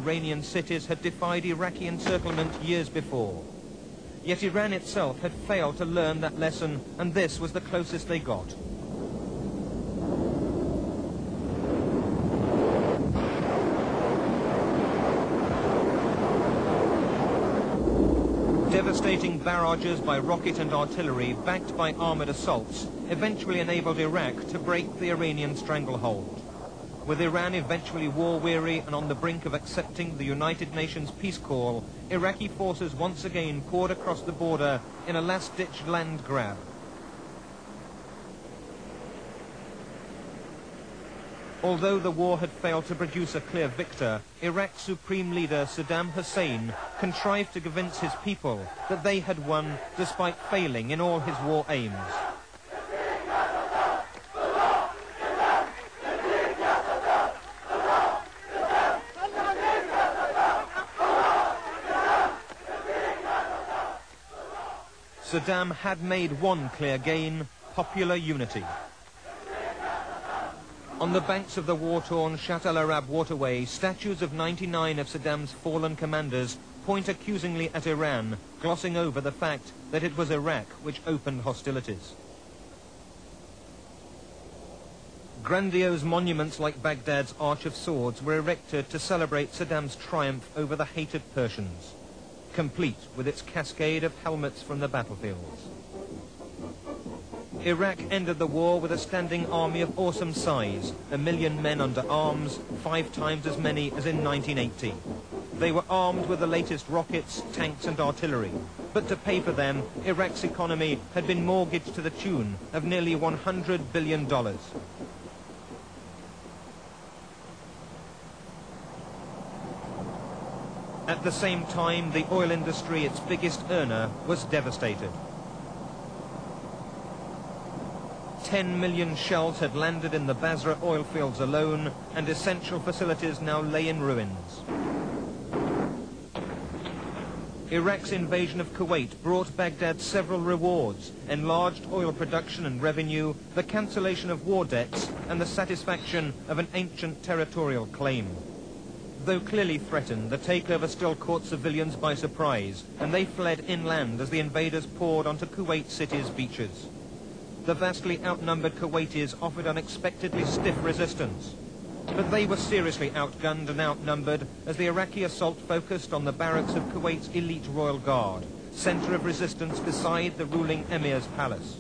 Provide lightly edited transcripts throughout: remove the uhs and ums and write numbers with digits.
Iranian cities had defied Iraqi encirclement years before. Yet Iran itself had failed to learn that lesson, and this was the closest they got. Devastating barrages by rocket and artillery, backed by armoured assaults, eventually enabled Iraq to break the Iranian stranglehold. With Iran eventually war-weary and on the brink of accepting the United Nations peace call, Iraqi forces once again poured across the border in a last-ditch land grab. Although the war had failed to produce a clear victor, Iraq's supreme leader Saddam Hussein contrived to convince his people that they had won despite failing in all his war aims. Saddam had made one clear gain: popular unity. On the banks of the war-torn Shatt al-Arab waterway, statues of 99 of Saddam's fallen commanders point accusingly at Iran, glossing over the fact that it was Iraq which opened hostilities. Grandiose monuments like Baghdad's Arch of Swords were erected to celebrate Saddam's triumph over the hated Persians, complete with its cascade of helmets from the battlefields. Iraq ended the war with a standing army of awesome size, 1 million men under arms, 5 times as many as in 1980. They were armed with the latest rockets, tanks and artillery, but to pay for them, Iraq's economy had been mortgaged to the tune of nearly $100 billion. At the same time, the oil industry, its biggest earner, was devastated. 10 million shells had landed in the Basra oil fields alone, and essential facilities now lay in ruins. Iraq's invasion of Kuwait brought Baghdad several rewards: enlarged oil production and revenue, the cancellation of war debts, and the satisfaction of an ancient territorial claim. Though clearly threatened, the takeover still caught civilians by surprise, and they fled inland as the invaders poured onto Kuwait City's beaches. The vastly outnumbered Kuwaitis offered unexpectedly stiff resistance, but they were seriously outgunned and outnumbered as the Iraqi assault focused on the barracks of Kuwait's elite Royal Guard, center of resistance beside the ruling emir's palace.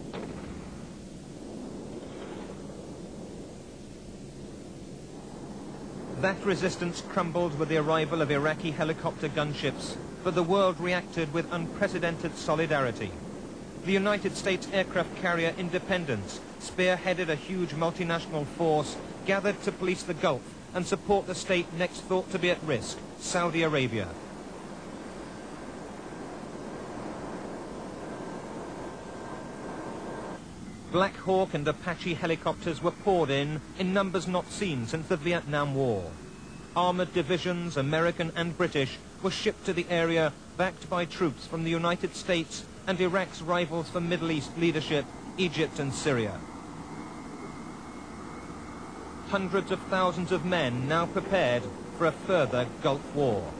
That resistance crumbled with the arrival of Iraqi helicopter gunships, but the world reacted with unprecedented solidarity. The United States aircraft carrier Independence spearheaded a huge multinational force gathered to police the Gulf and support the state next thought to be at risk, Saudi Arabia. Black Hawk and Apache helicopters were poured in numbers not seen since the Vietnam War. Armored divisions, American and British, were shipped to the area, backed by troops from the United States and Iraq's rivals for Middle East leadership, Egypt and Syria. Hundreds of thousands of men now prepared for a further Gulf War.